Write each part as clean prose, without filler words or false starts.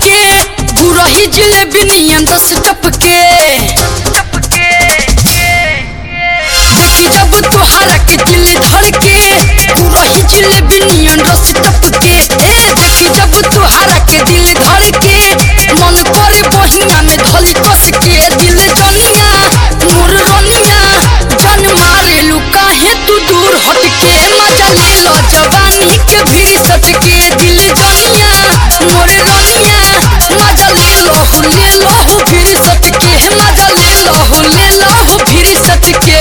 के गुरही जिलेबी नियन रस टपके। देखी जब तुहारा के दिल धड़के गुरही जिलेबी नियन रस टपके। देखी जब तुहारा के दिल धड़के मन करे बहिया में धली कस के। दिल जनिया मोर रनिया जन मारे लू काहे तू दूर हटके। मजा ले लो जवानी के भीड़ सटके। दिल जनिया मोर रनिया मजा ले लो भीड़ सटके। मजा ले लो भीड़ सटके।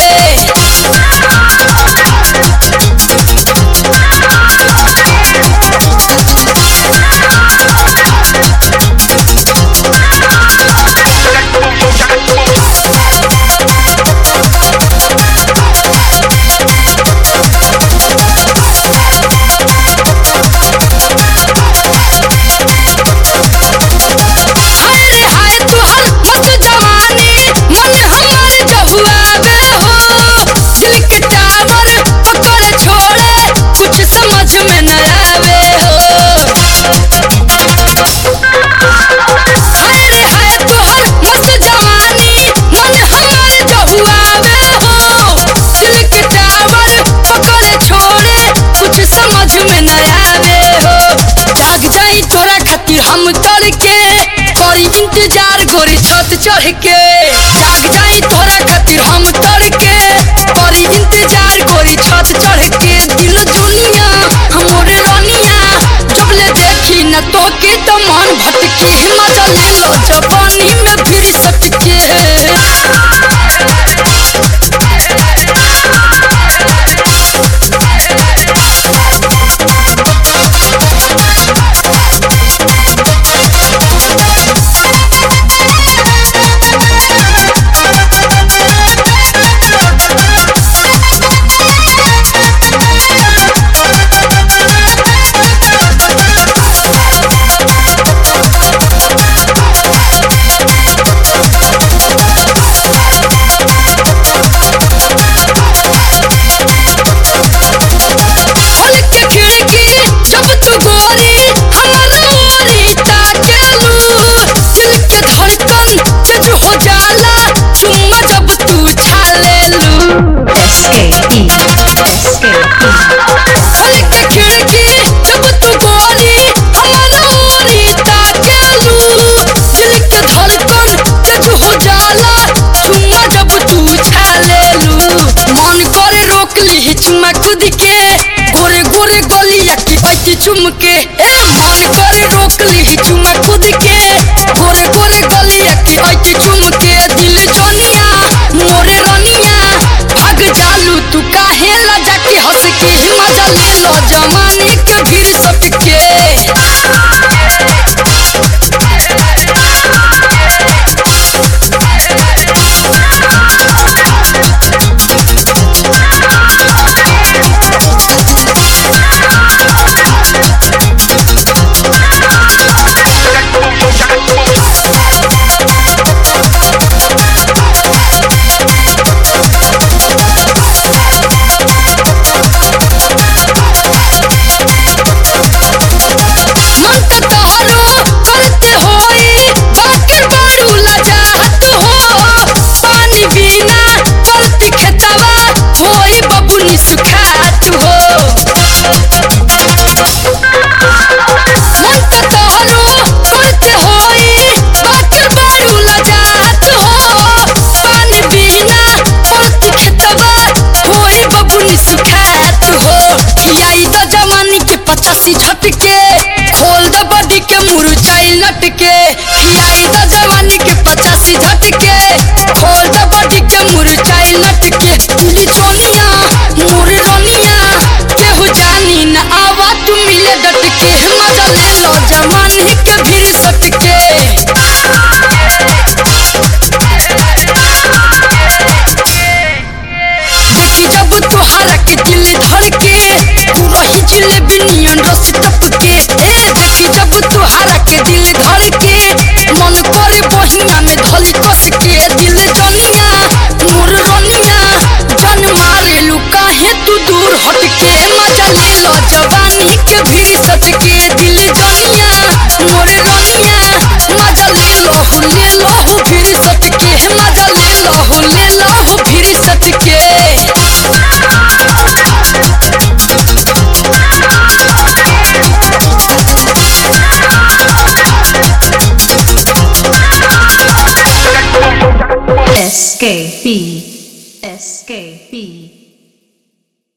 हम तड़के करी इंतजार गोरी छत चढ़ के। जाग जाई तोरा खातिर हम तड़के करी इंतजार गोरी छत चढ़ के। दिल दुनिया हमरे रनिया जब ले देखी न तो के तो मन भटके। मजा ले लो जवानी में भीड़ सटके। चुमा खुद के गोरे गोरे गलिया की ऐसी चुमके। मन करे रोक ली चुमा खुद के गोरे गोरे गलिया की ऐसी चुमके। दिल जनिया मोरे रनिया भाग जालू तू काहे लजा के हंस के। मजा ले लो जवानी के भीड़ सटके। झटके खोल द बॉडी के मुरझाई लटके। खियाई द जवानी के 85 झटके खोल द बॉडी के मुरझाई लटके। दिल जोनिया मोरे रनिया केहू जानी न आवा तू मिले डटके। मजा ले लो जवानी के भीड़ सटके। देखी जब तुहारा के दिल धड़के गुरही जिलेबी नियन रस टपके। देखी जब तुहारा के दिल धड़के SKB.